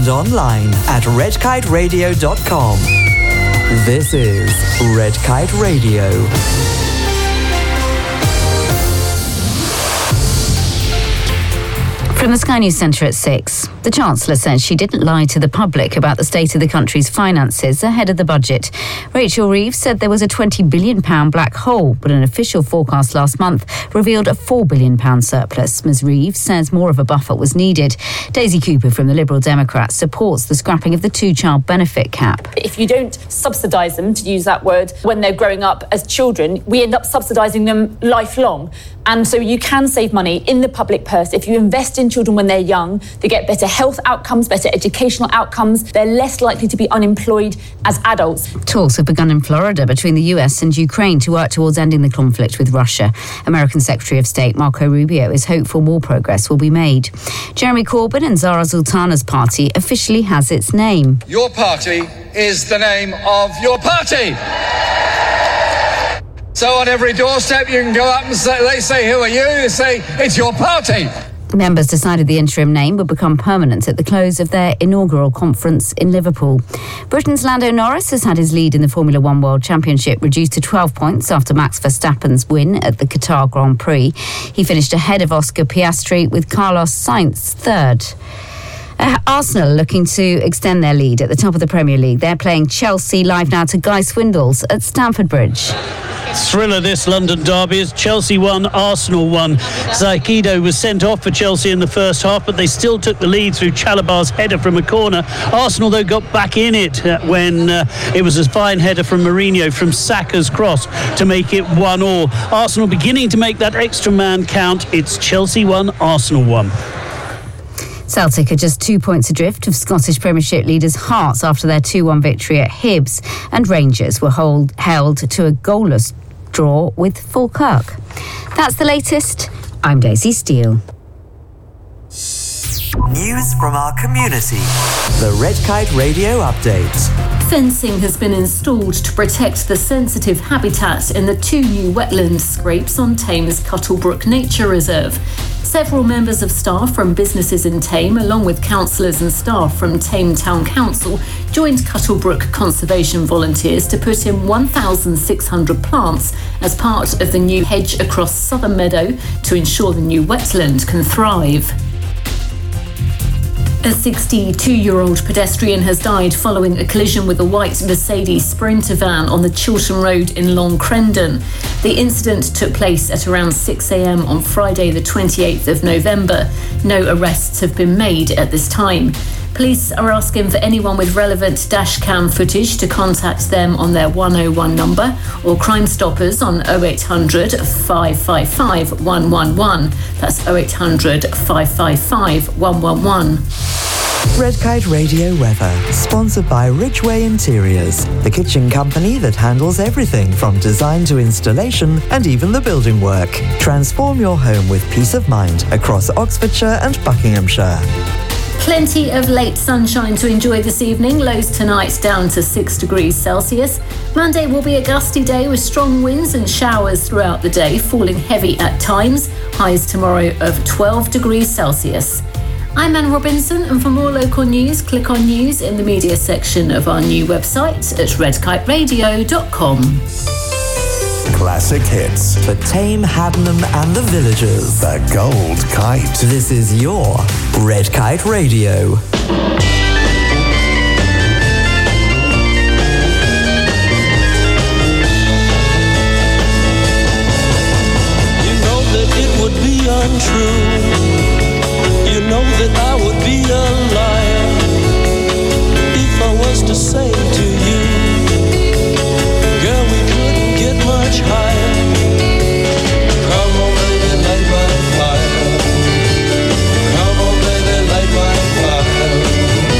and online at redkiteradio.com. This is Red Kite Radio. From the Sky News Centre at 6. The Chancellor says she didn't lie to the public about the state of the country's finances ahead of the budget. Rachel Reeves said there was a £20 billion black hole, but an official forecast last month revealed a £4 billion surplus. Ms Reeves says more of a buffer was needed. Daisy Cooper from the Liberal Democrats supports the scrapping of the two-child benefit cap. If you don't subsidise them, to use that word, when they're growing up as children, we end up subsidising them lifelong. And so you can save money in the public purse. If you invest in children when they're young, they get better health outcomes, better educational outcomes. They're less likely to be unemployed as adults. Talks have begun in Florida between the US and Ukraine to work towards ending the conflict with Russia. American Secretary of State Marco Rubio is hopeful more progress will be made. Jeremy Corbyn and Zara Sultana's party officially has its name. Your party is the name of your party. So on every doorstep you can go up and say, they say, who are you? They say, it's your party. Members decided the interim name would become permanent at the close of their inaugural conference in Liverpool. Britain's Lando Norris has had his lead in the Formula One World Championship reduced to 12 points after Max Verstappen's win at the Qatar Grand Prix. He finished ahead of Oscar Piastri with Carlos Sainz third. Arsenal looking to extend their lead at the top of the Premier League. They're playing Chelsea live now to Guy Swindles at Stamford Bridge. Thriller this London derby as Chelsea won, Arsenal won. Zaikido was sent off for Chelsea in the first half, but they still took the lead through Chalabar's header from a corner. Arsenal, though, got back in it when it was a fine header from Mourinho from Saka's cross to make it 1-1. Arsenal beginning to make that extra man count. It's Chelsea 1, Arsenal 1. Celtic are just 2 points adrift of Scottish Premiership leaders Hearts after their 2-1 victory at Hibs, and Rangers were held to a goalless draw with Falkirk. That's the latest. I'm Daisy Steele. News from our community. The Red Kite Radio Update. Fencing has been installed to protect the sensitive habitat in the 2 new wetland scrapes on Thames Cuttlebrook Nature Reserve. Several members of staff from businesses in Thame, along with councillors and staff from Thame Town Council, joined Cuttlebrook conservation volunteers to put in 1,600 plants as part of the new hedge across Southern Meadow to ensure the new wetland can thrive. A 62-year-old pedestrian has died following a collision with a white Mercedes Sprinter van on the Chiltern Road in Long Crendon. The incident took place at around 6 a.m. on Friday the 28th of November. No arrests have been made at this time. Police are asking for anyone with relevant dashcam footage to contact them on their 101 number or Crime Stoppers on 0800 555 111. That's 0800 555 111. Red Kite Radio weather, sponsored by Ridgeway Interiors, the kitchen company that handles everything from design to installation and even the building work. Transform your home with peace of mind across Oxfordshire and Buckinghamshire. Plenty of late sunshine to enjoy this evening. Lows tonight down to 6 degrees Celsius. Monday will be a gusty day with strong winds and showers throughout the day, falling heavy at times. Highs tomorrow of 12 degrees Celsius. I'm Anne Robinson, and for more local news, click on news in the media section of our new website at redkiteradio.com. Classic hits. For Thame, Haddenham and the villagers. The Gold Kite. This is your Red Kite Radio. You know that it would be untrue. You know that I would be a liar if I was to say to you, girl, we couldn't get much higher. Come on, baby, light my fire. Come on, baby, light my fire.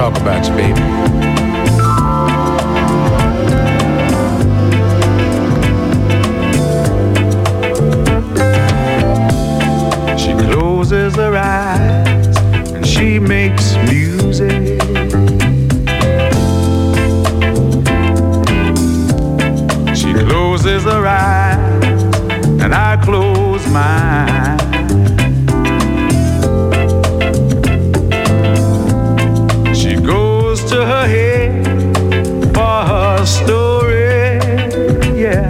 talk about you, baby. She closes her eyes and she makes music. She closes her eyes and I close mine. She goes to her head for her story, yeah.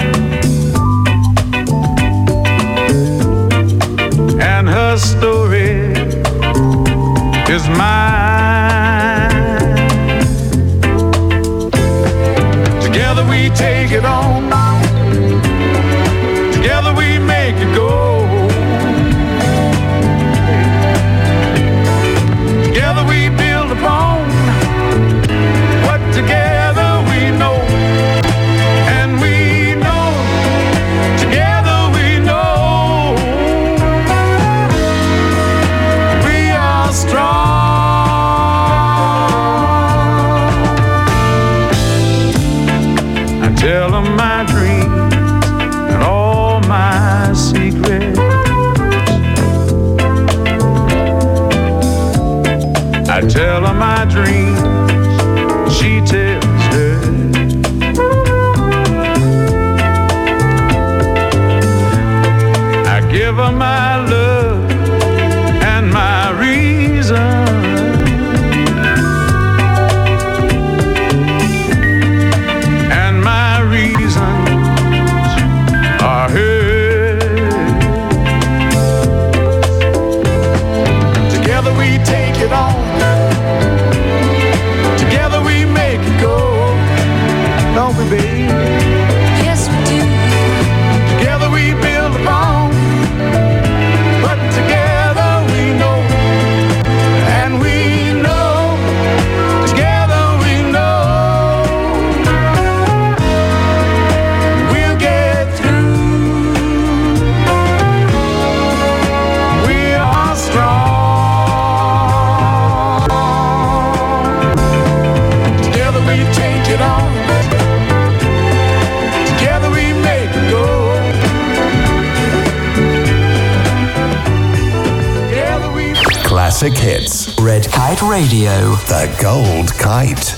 And her story is mine. Together we take it on. Together we make it go. Together we build upon what together we know. And we know, together we know, we are strong. I tell them my dreams and all my secrets. I tell her my dreams, she tells her. I give her my love and my reason. And my reasons are hers. Together we take it on. Together we make it go. Don't we, baby? Yes, we do. Together we build upon what together we know. And we know, together we know, we'll get through. We are strong. Together we take it on. Together we make it go. Together we Classic hits. Red Kite Radio. The Gold Kite.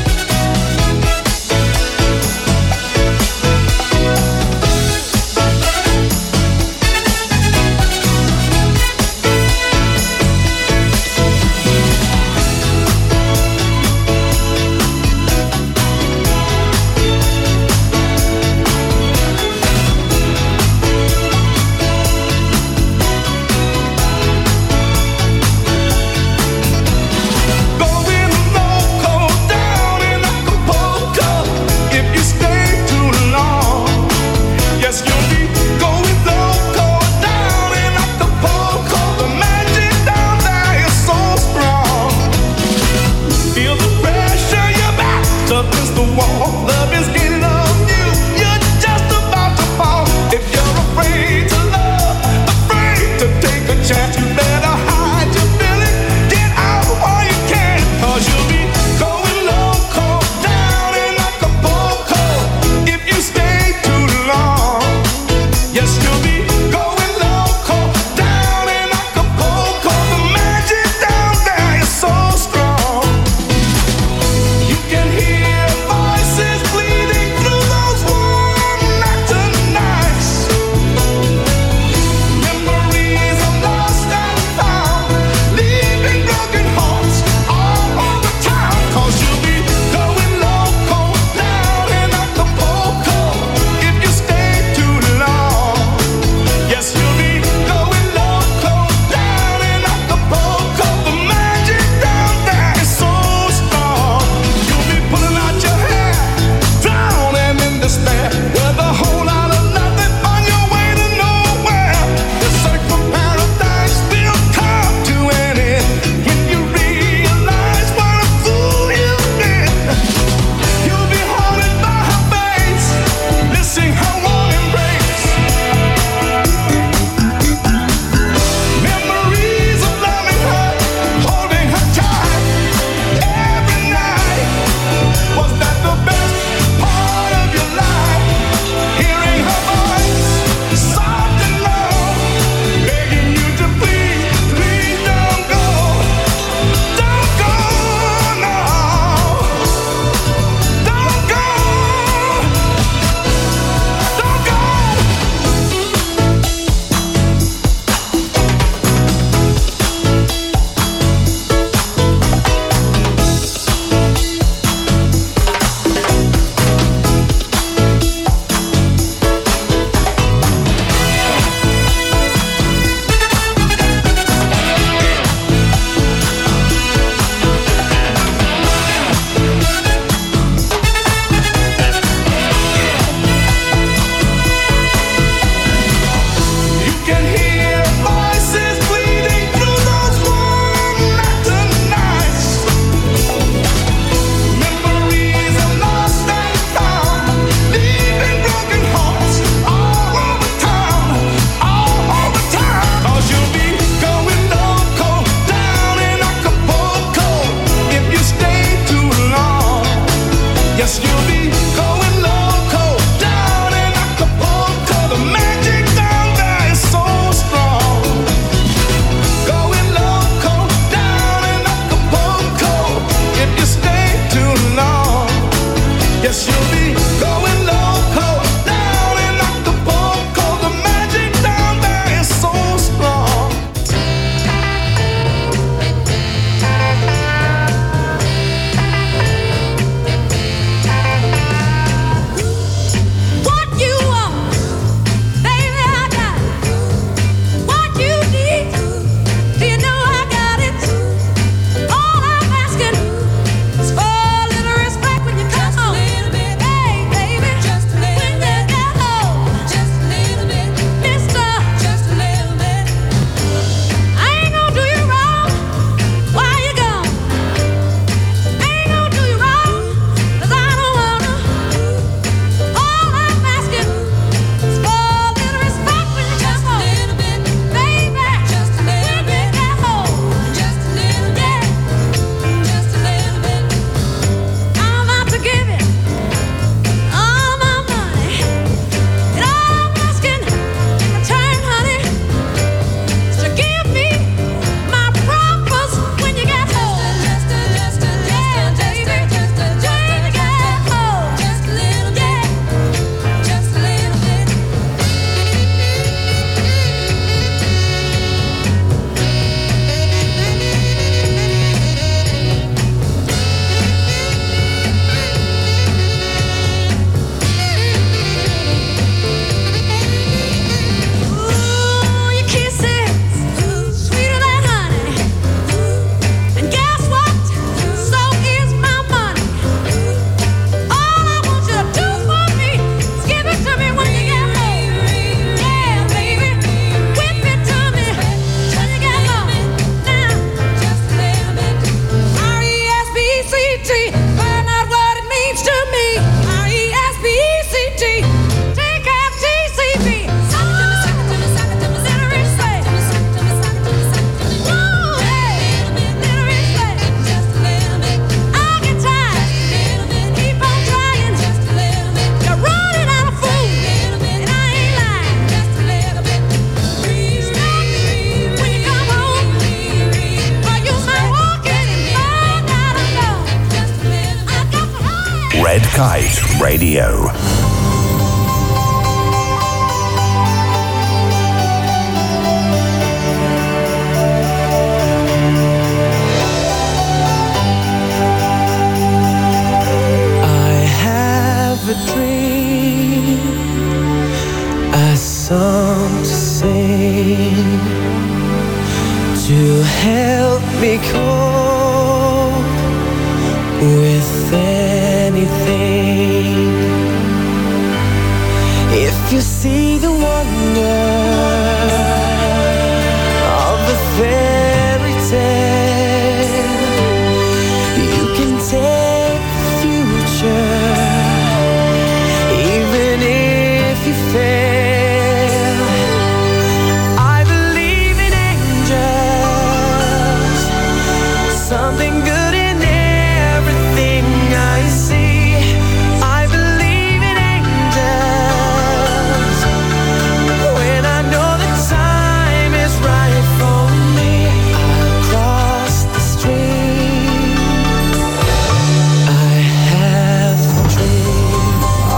Going local down in Acapulco. If you stay too long, yes, you'll be going local down in Acapulco. The magic down there is so strong. Feel the pressure, your back's up against the wall. Love is getting on you. You're just about to fall. If you're afraid to love, afraid to take a chance, you better hide your feeling. Get out while you can, 'cause you'll be going local down in Acapulco. If you stay too long, yes, you'll be going local down in Acapulco. The magic down there is so strong. Red Kite Radio. A dream, a song to sing, to help me cope with anything. If you see the wonder of a fairy tale, you can take the future. Even if you fail, I believe in angels, something good in everything I see. I believe in angels when I know the time is right for me. I'll cross the stream. I have a dream.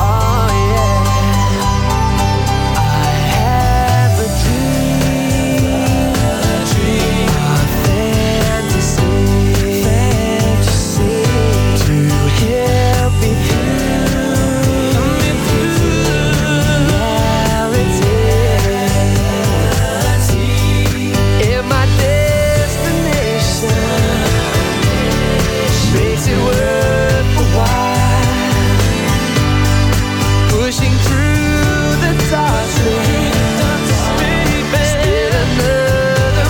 Pushing through the darkness, still another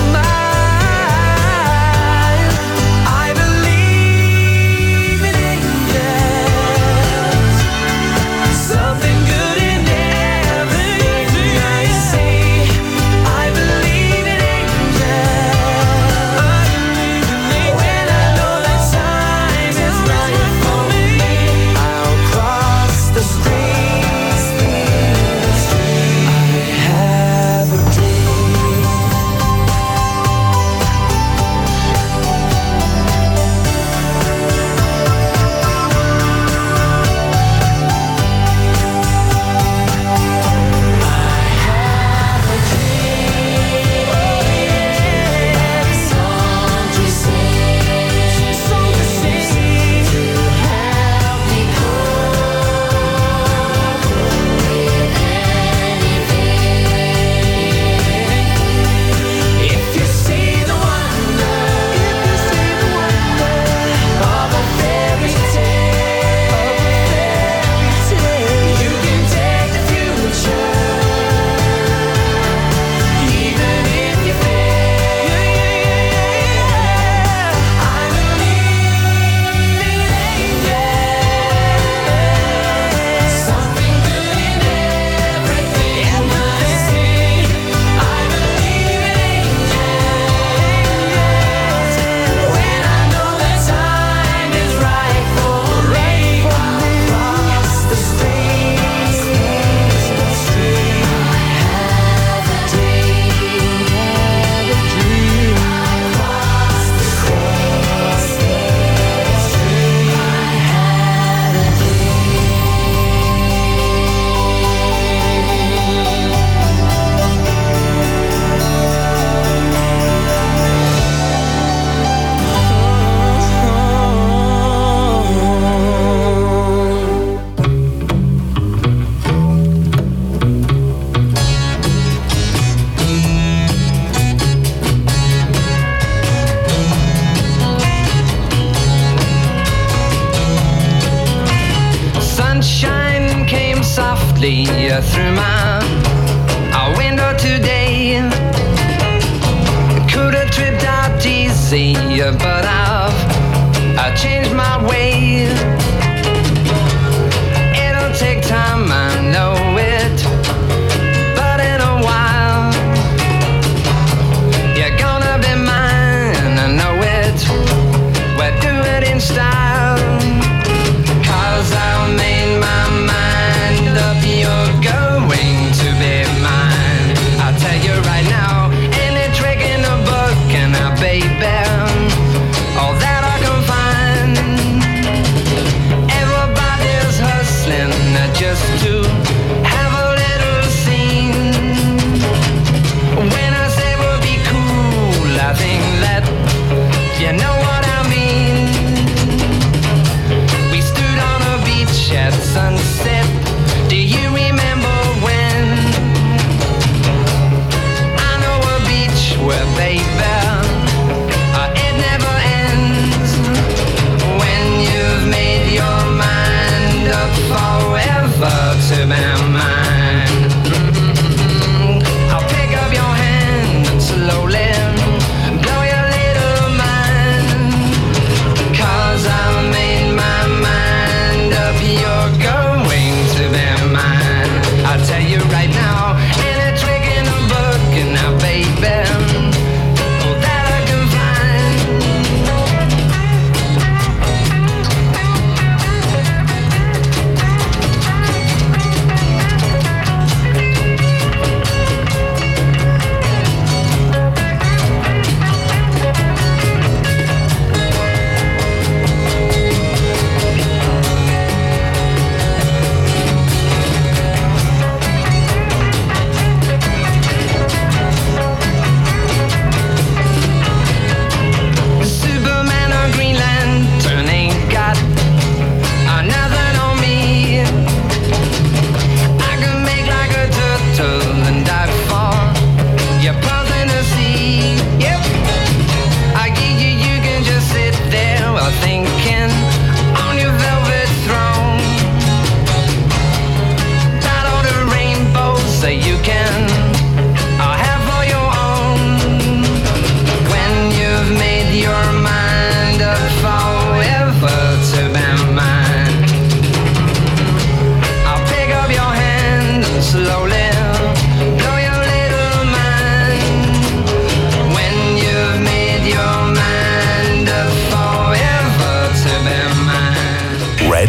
mile. I believe in angels, something good in everything I see. I believe in angels, when I know that time is right for me. I'll cross the street. Sunshine came softly through my window today. Could have tripped out easy, but I've changed my way. It'll take time, I know it, but in a while you're gonna be mine, I know it. We'll do it in style, 'cause I made my mind up, you're going to be mine. I'll tell you right now, any trick in the book, and baby, all that I can find. Everybody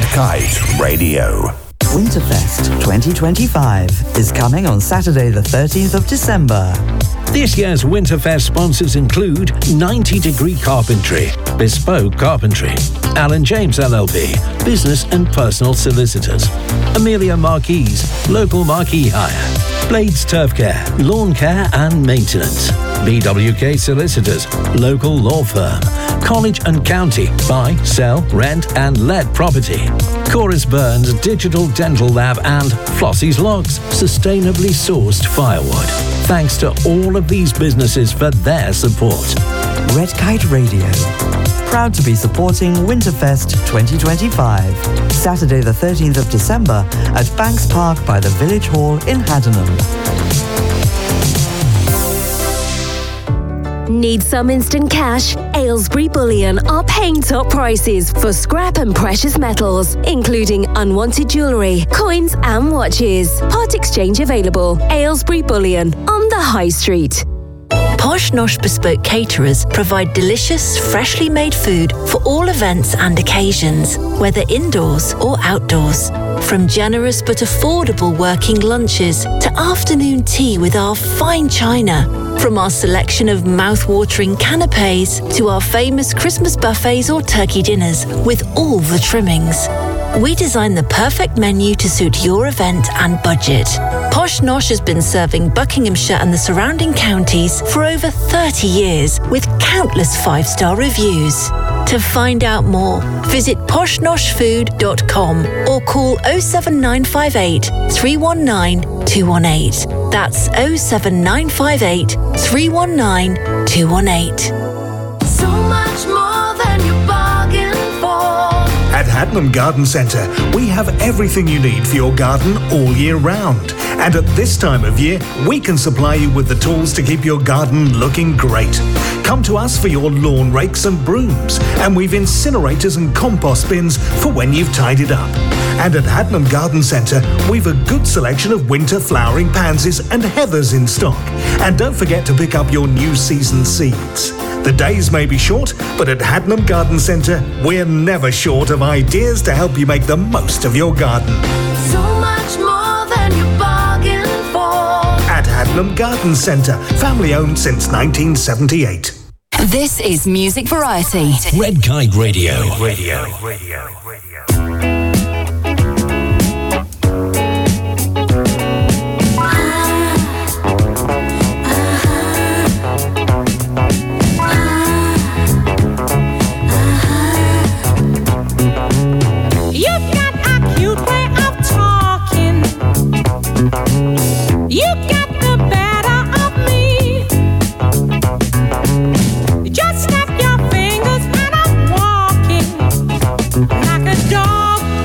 Kite Radio. Winterfest 2025 is coming on Saturday the 13th of December. This year's Winterfest sponsors include 90 Degree Carpentry, Bespoke Carpentry, Alan James LLP, Business and Personal Solicitors, Amelia Marquise, Local Marquee Hire, Blades Turf Care, Lawn Care and Maintenance, BWK Solicitors, Local Law Firm, College and County, Buy, Sell, Rent and Let Property, Chorus Burns Digital Dental Lab and Flossie's Logs, sustainably sourced firewood. Thanks to all of these businesses for their support. Red Kite Radio, proud to be supporting Winterfest 2025. Saturday the 13th of December at Banks Park by the Village Hall in Haddenham. Need some instant cash? Aylesbury Bullion are paying top prices for scrap and precious metals, including unwanted jewellery, coins and watches. Part exchange available. Aylesbury Bullion on the High Street. Posh Nosh Bespoke Caterers provide delicious, freshly made food for all events and occasions, whether indoors or outdoors. From generous but affordable working lunches to afternoon tea with our fine china. From our selection of mouth-watering canapes to our famous Christmas buffets or turkey dinners with all the trimmings. We design the perfect menu to suit your event and budget. Posh Nosh has been serving Buckinghamshire and the surrounding counties for over 30 years with countless 5-star reviews. To find out more, visit poshnoshfood.com or call 07958 319 218. That's 07958 319 218. So much more than you bargained for. At Haddenham Garden Centre, we have everything you need for your garden all year round. And at this time of year, we can supply you with the tools to keep your garden looking great. Come to us for your lawn rakes and brooms, and we've incinerators and compost bins for when you've tidied up. And at Haddenham Garden Centre, we've a good selection of winter flowering pansies and heathers in stock. And don't forget to pick up your new season seeds. The days may be short, but at Haddenham Garden Centre, we're never short of ideas to help you make the most of your garden. So much more than you bargained for. At Haddenham Garden Centre, family owned since 1978. This is Music Variety. Red Kite Radio. You got the better of me. Just snap your fingers and I'm walking like a dog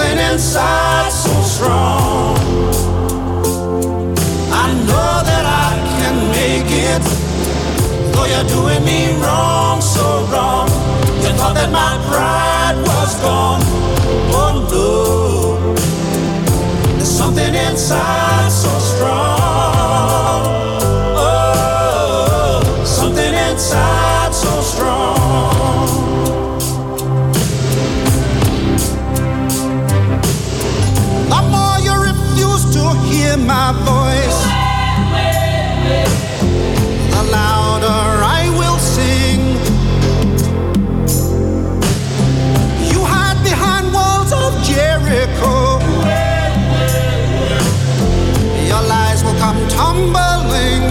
something inside so strong. I know that I can make it, though you're doing me wrong, so wrong. You thought that my pride was gone. Oh no, there's something inside so strong. Oh, something inside so strong. The more you refuse to hear my voice, the louder I will sing. You hide behind walls of Jericho. Your lies will come tumbling.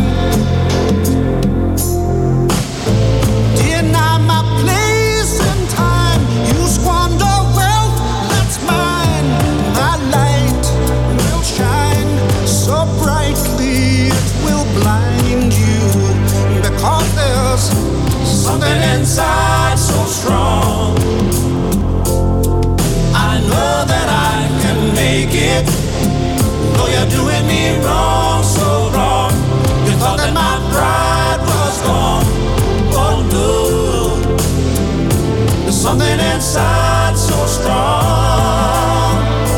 Deny my place in time. You squander wealth that's mine. My light will shine so brightly it will blind you, because there's something inside so strong. I know that I can make it, though you're doing me wrong, so wrong. You thought that my pride was gone. Oh no, there's something inside so strong.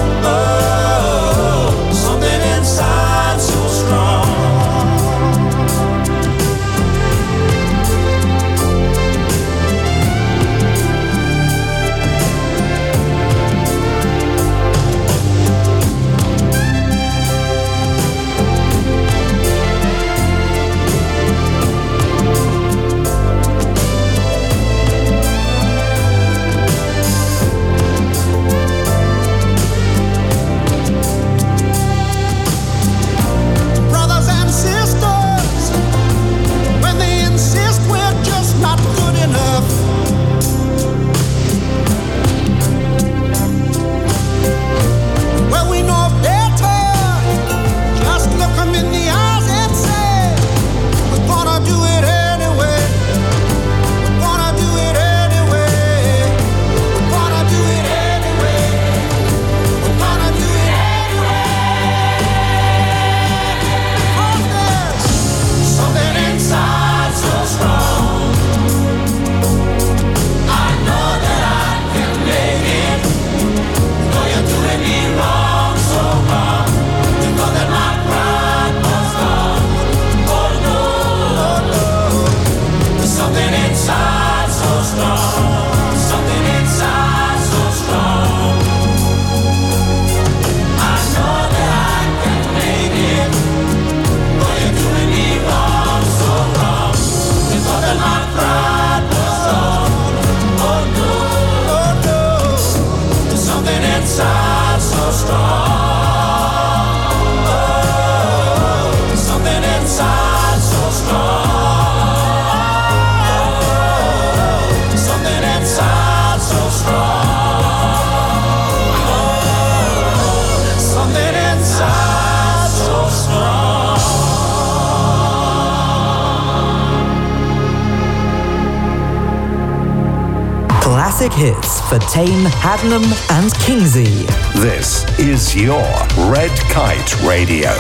Oh, something inside so strong. Brothers and sisters, when they insist we're just not good enough, well, we know better. Just look 'em in the eyes and say, we're gonna do it anyway. We're gonna do it anyway. We're gonna do it anyway. We're gonna do it anyway. Because there's something inside so strong. I know that I can make it, though you're doing me wrong, so wrong. You thought that my pride was gone. Oh no, oh no, there's something inside so strong. Something inside so strong. I know that I can make it, though you're doing me wrong, so wrong. You thought that my pride was gone. Oh no, there's something inside so strong. Oh, something inside so strong. Oh, something inside so strong. Oh, something inside so strong. Classic hits for Tame, Haddenham and Kingsey. This is your Red Kite Radio.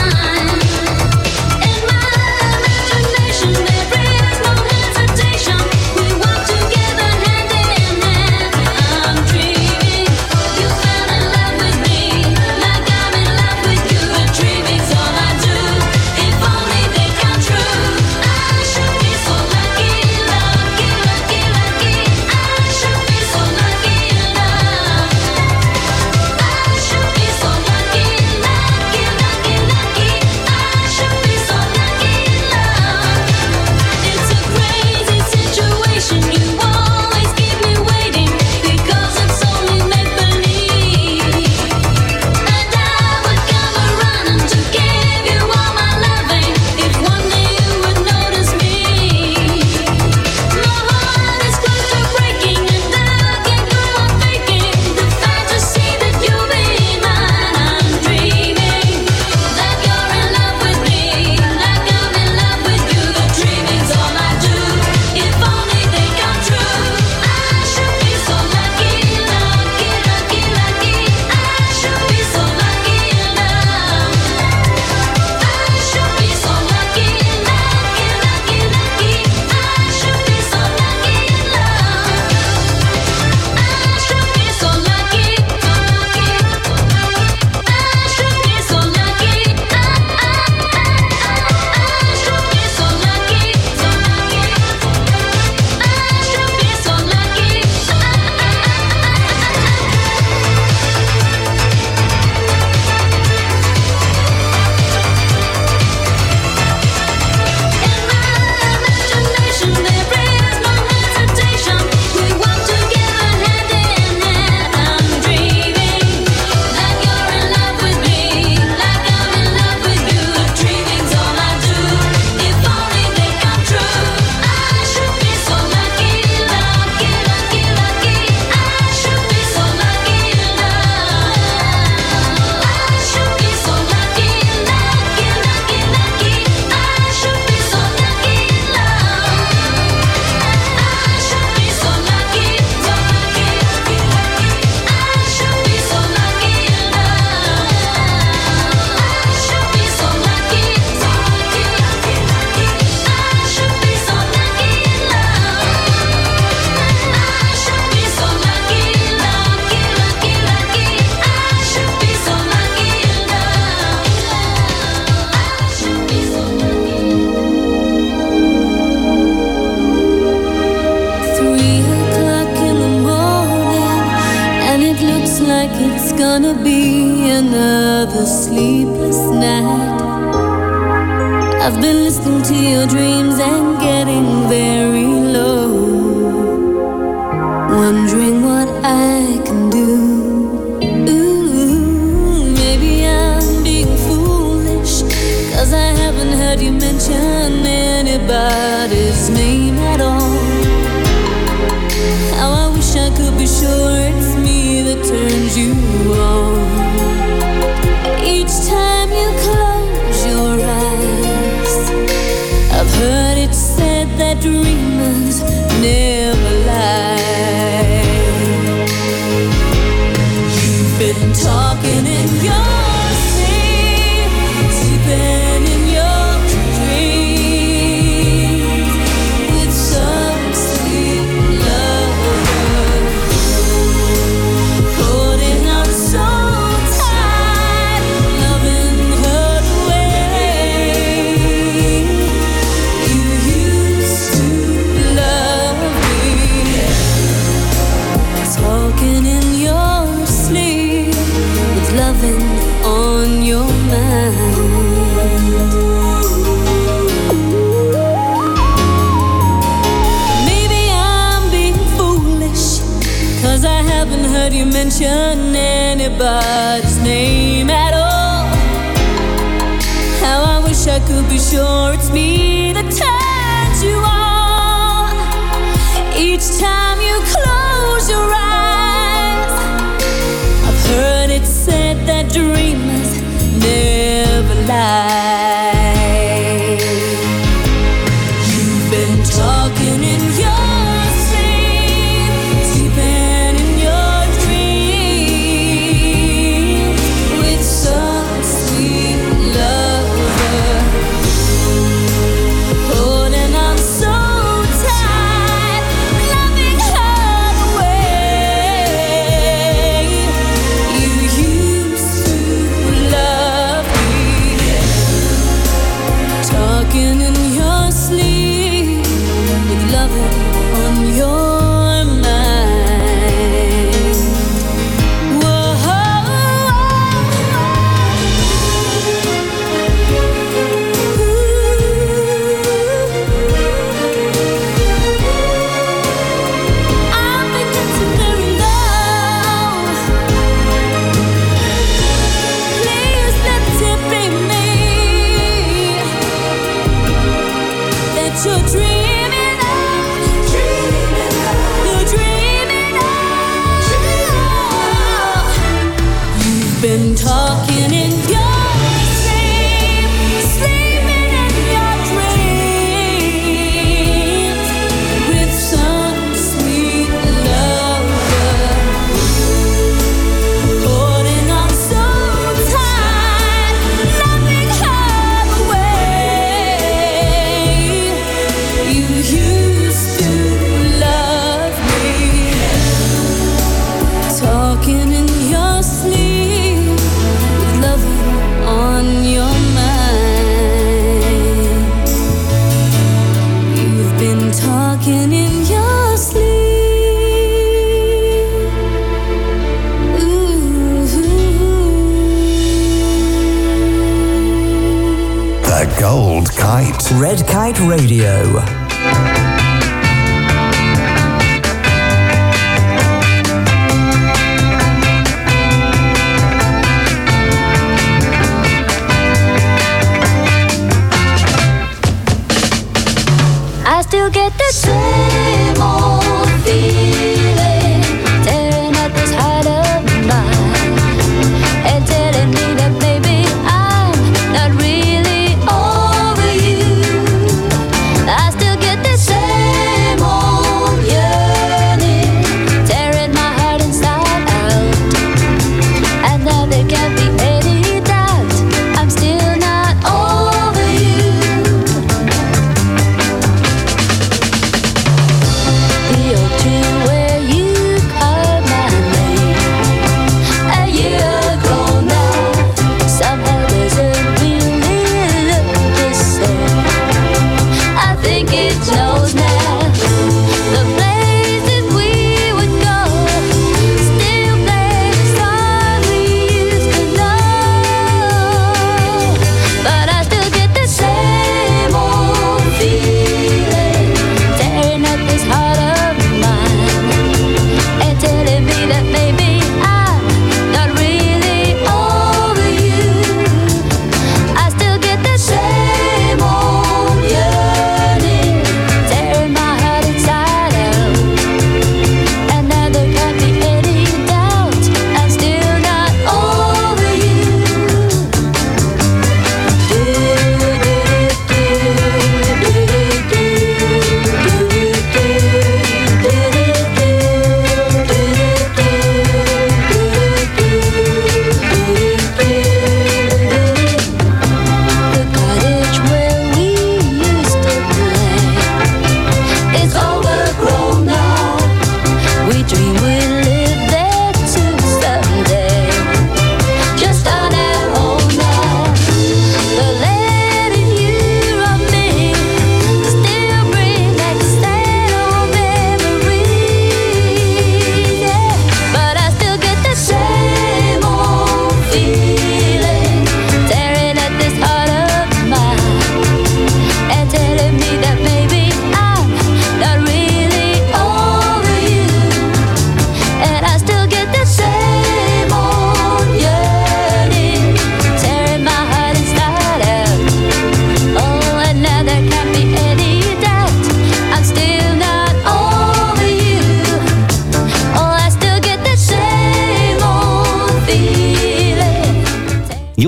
Imagination, there is no hesitation. gonna be another sleepless night. I've been listening to your dreams and getting very low, wondering what I can do. Ooh, maybe I'm being foolish, 'cause I haven't heard you mention anybody's name at all. How I wish I could be sure it's me that turns you on. Each time you close your eyes, I've heard it said that dreamers never lie. You've been talking in your sleep, sleeping in your dreams with some sweet lover, holding on so tight, loving her the way you used to love me. Talking in your sleep with loving on your mind. Maybe I'm being foolish, 'cause I haven't heard you mention anybody's name at all. How I wish I could be sure it's me that turns you on. Each time you close your eyes, I've heard it said that dreamers never lie. You've been talking in your sleep, sleeping in your dreams with some sweet lover, holding on so tight, loving her the way you used to love me. Talking in your sleep with loving on your mind. Whoa. I've been getting very low. Please let it be me that you're dreaming of. You're dreaming of. You've been talking in your sleep, sleeping in your dreams with some sweet lover, holding on so tight, loving her the way you used to love me. Talking in your sleep with loving on your mind. You've been talking in your sleep. Ooh. The Gold Kite. Red Kite Radio. I still get the same old feeling, tearing at this heart of mine, and telling me that maybe I'm not really over you. I still get the same old yearning, tearing my heart inside out. And now there can't be any doubt, I'm still not over you. The old two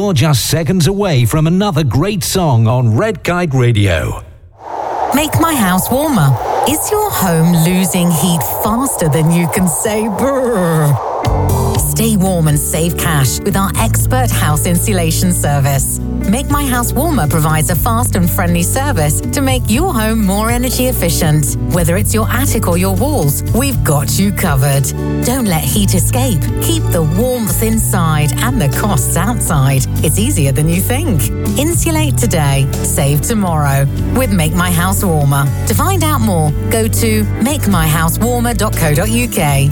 You're just seconds away from another great song on Red Kite Radio. Make my house warmer. Is your home losing heat faster than you can say brrr? Stay warm and save cash with our expert house insulation service. Make My House Warmer provides a fast and friendly service to make your home more energy efficient. Whether it's your attic or your walls, we've got you covered. Don't let heat escape. Keep the warmth inside and the costs outside. It's easier than you think. Insulate today, save tomorrow with Make My House Warmer. To find out more, go to makemyhousewarmer.co.uk.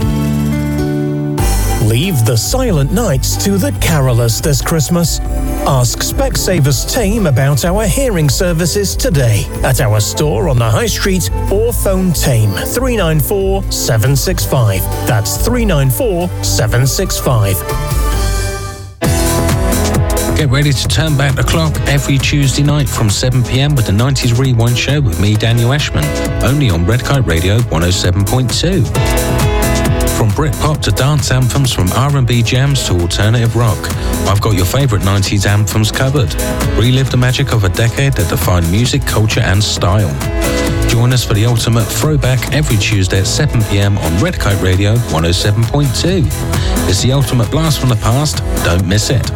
Leave the silent nights to the carolers this Christmas. Ask Specsavers team about our hearing services today at our store on the High Street or phone team 394 765. That's 394 765. Get ready to turn back the clock every Tuesday night from 7 p.m. with the 90s Rewind Show with me, Daniel Ashman, only on Red Kite Radio 107.2. From Britpop to dance anthems, from R&B jams to alternative rock, I've got your favourite 90s anthems covered. Relive the magic of a decade that defined music, culture and style. Join us for the ultimate throwback every Tuesday at 7 p.m. on Red Kite Radio 107.2. It's the ultimate blast from the past. Don't miss it.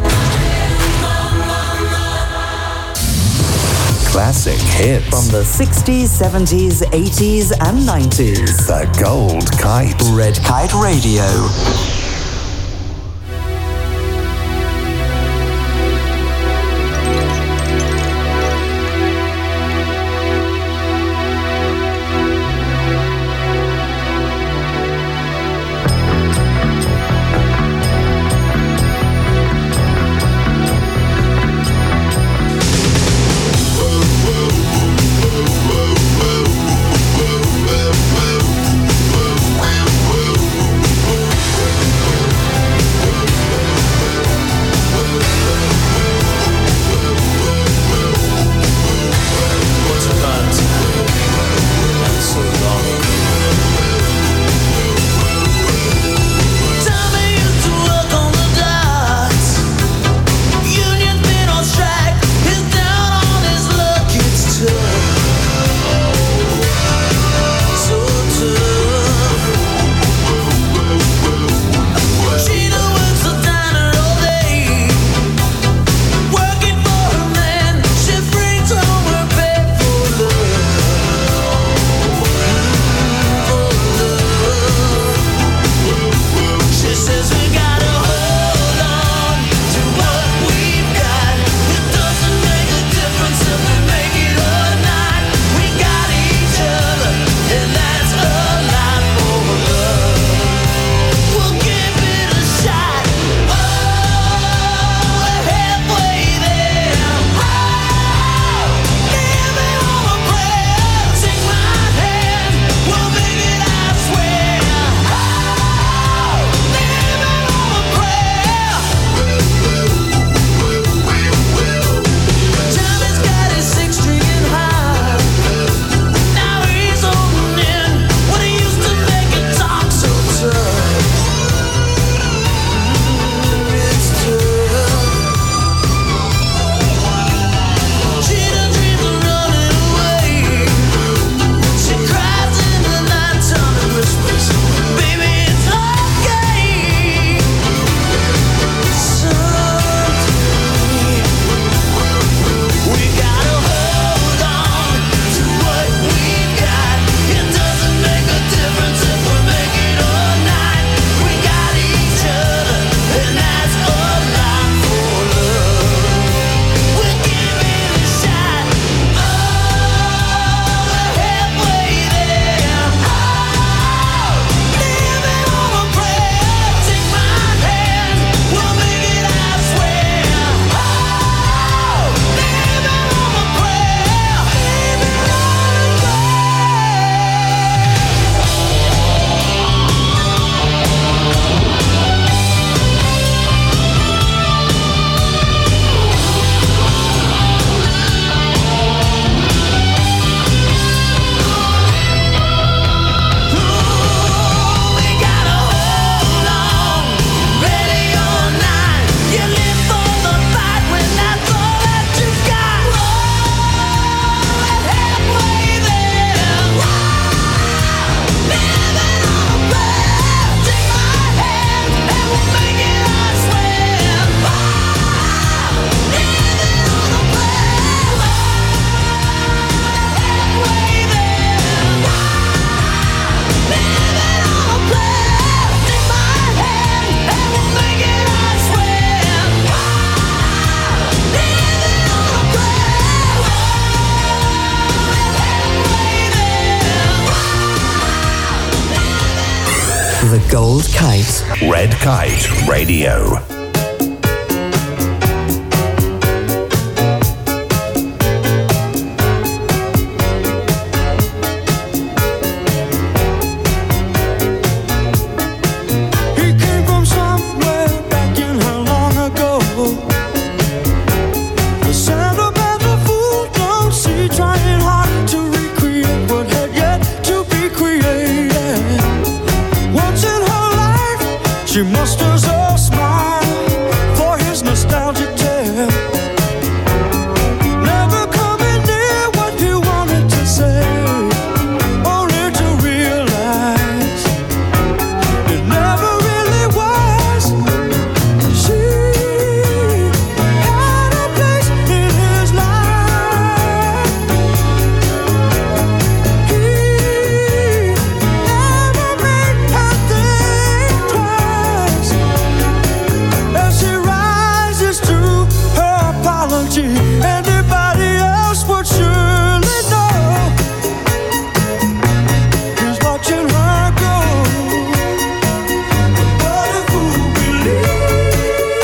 Classic hits from the 60s, 70s, 80s and 90s. The Gold Kite. Red Kite Radio. the Gold Kite. Red Kite Radio. She musters a smile for his nostalgic tale. Never coming near what he wanted to say, only to realize it never really was. She had a place in his life. He never made her think twice. As she rises to her apology, anybody else would surely know. He's watching her go. But a fool believes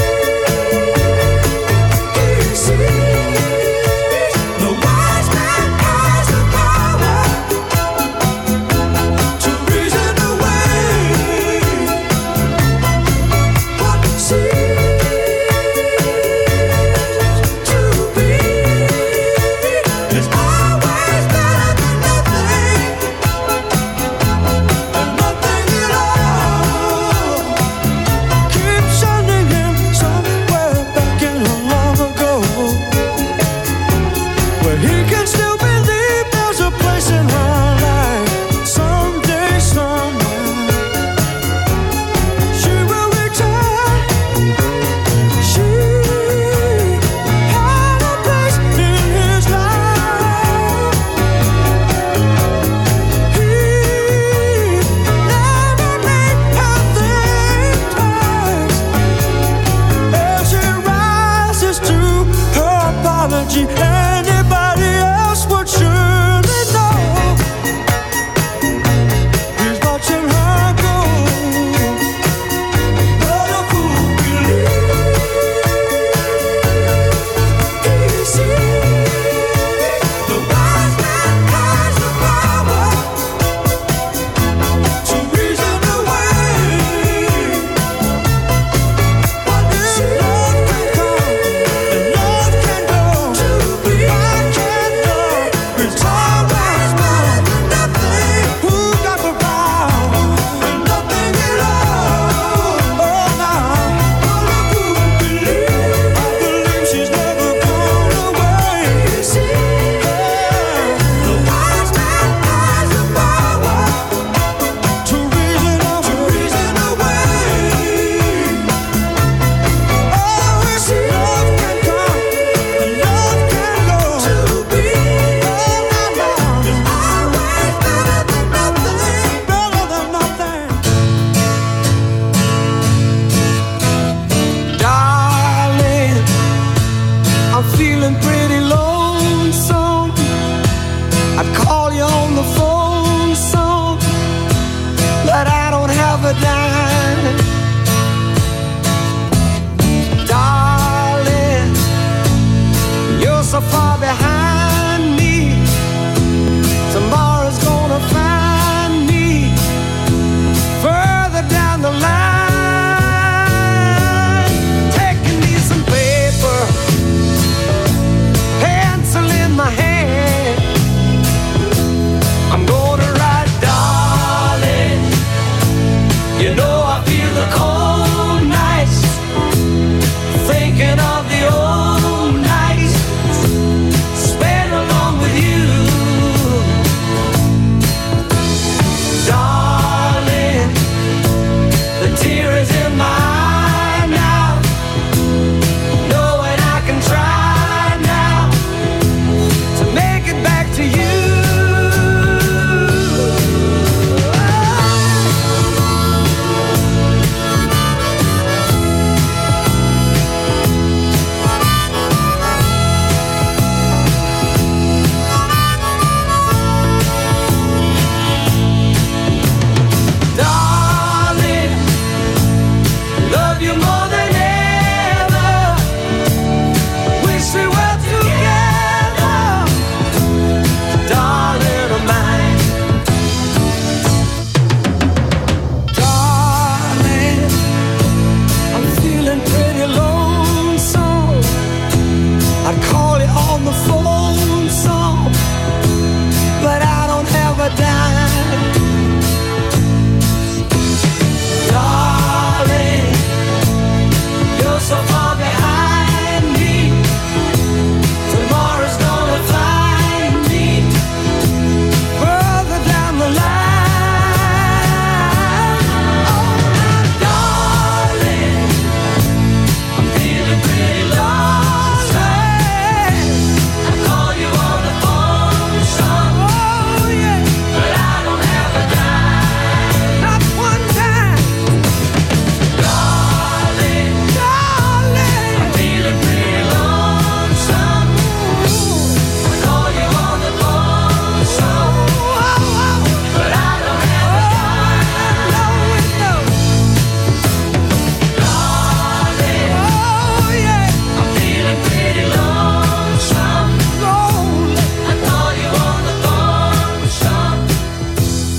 he sees. The wise man has the power to reason away what seems to be is always better than nothing, and nothing at all. Keep sending him somewhere back in long ago, where he can still believe there's a place in her life. Someday, somewhere, she will return. She had a place in his life. He never made her think twice. As she rises to her apology, anybody else would surely know. He's watching her go. But a fool believes he sees. The wise man has the power to reason away what seems. Love can come and love can go. To be I can know it's always more than nothing. Who got the power and nothing at all? Oh, now, but a fool believes. I believe she's never gone away. He sees. The wise man has the power to reason away. Oh, it's love can come and love can go. To be it's always better than nothing, better than nothing. Darling, I'm feeling pretty lonesome. I'd call you on the phone some, but I don't have a dime. Darling, you're so far behind me. Tomorrow's gonna find me further down the line. Taking me some paper, pencil in my hand. I'm gonna write, darling, you know I feel the cold nights, thinking of the old nights.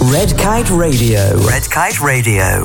Red Kite Radio. Red Kite Radio.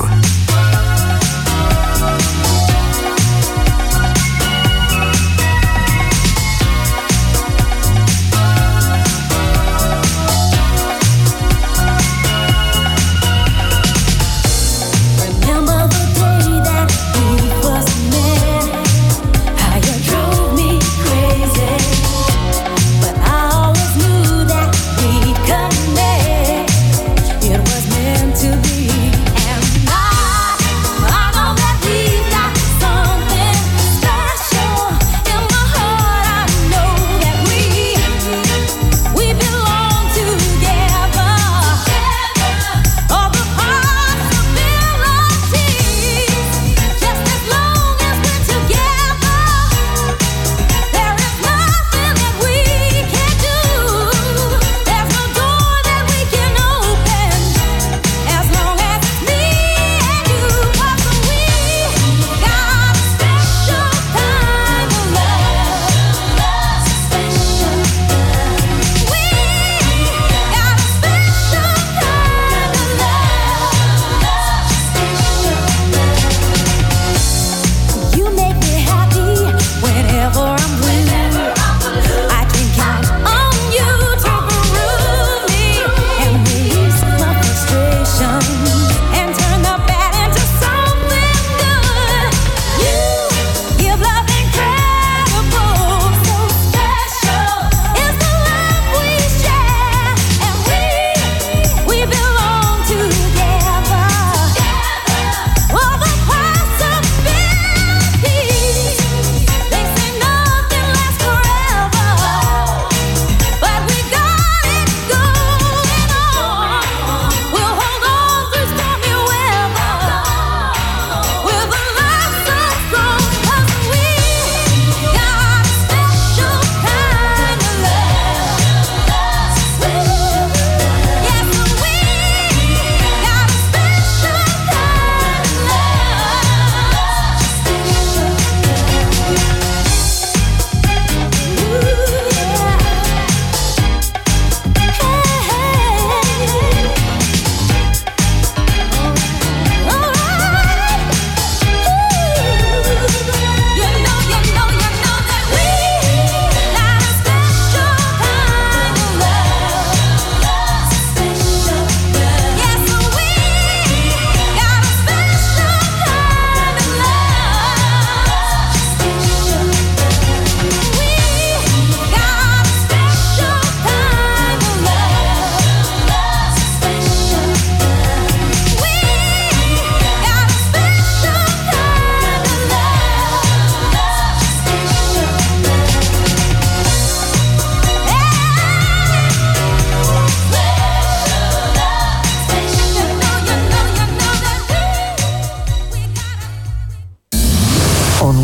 On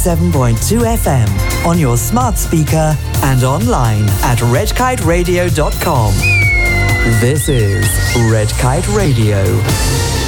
107.2 FM, on your smart speaker and online at redkiteradio.com. This is Red Kite Radio.